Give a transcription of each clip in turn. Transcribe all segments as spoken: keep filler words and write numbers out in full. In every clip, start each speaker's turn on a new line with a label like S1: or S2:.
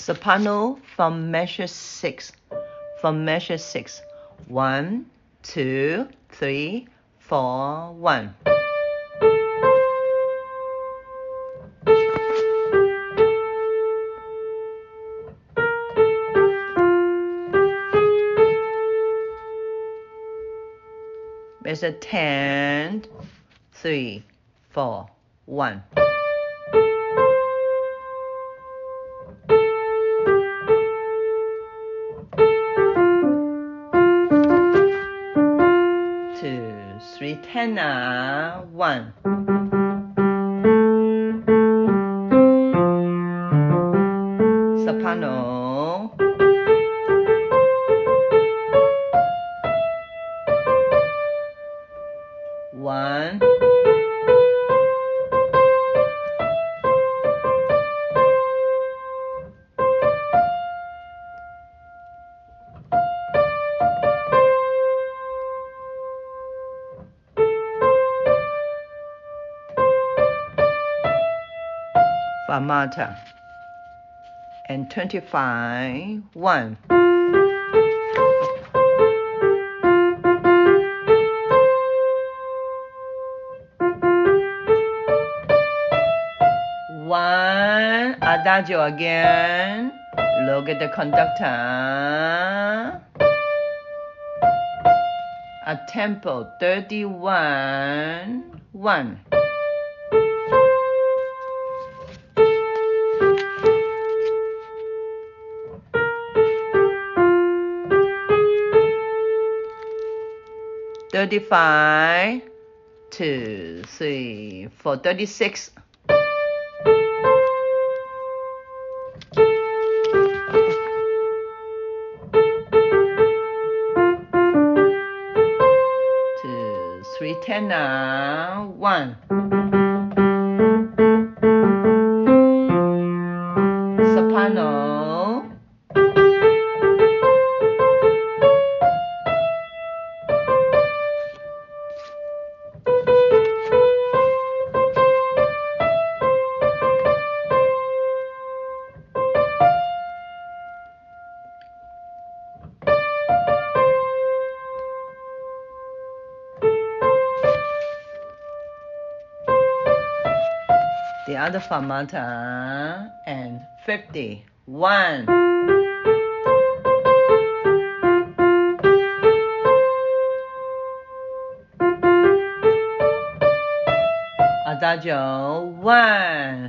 S1: soprano from measure six. From measure six. One, two, three, four, one. Measure ten, three, four, one. Two, three, tenor, one. Soprano. One. Fermata. And twenty-five, one. One, adagio again. Look at the conductor. A tempo thirty-one, one. Thirty-five, two, three, four, thirty-six. Two, three, tenor, one. Soprano. The other fermata and fifty, one. Adagio, one.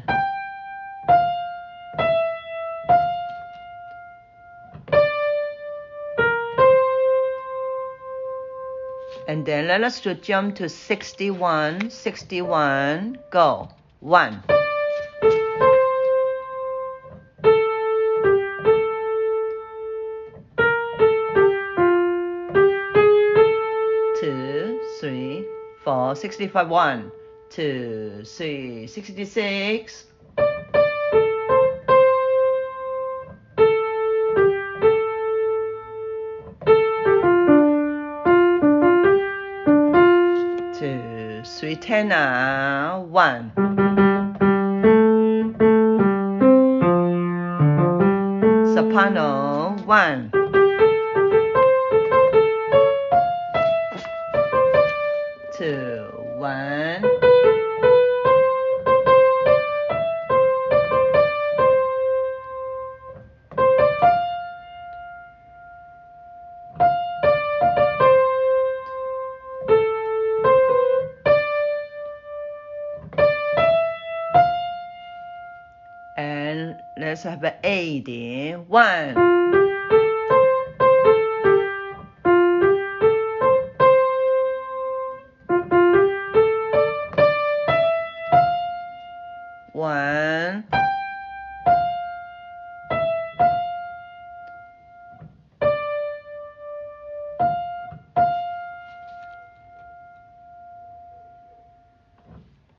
S1: And then let us to jump to sixty-one, sixty-one, go. One. Two, three, four, sixty-five, one, two, three, sixty-six. Two, three, tenor, one. Soprano, one. Two, one. And let's have an eighty, one.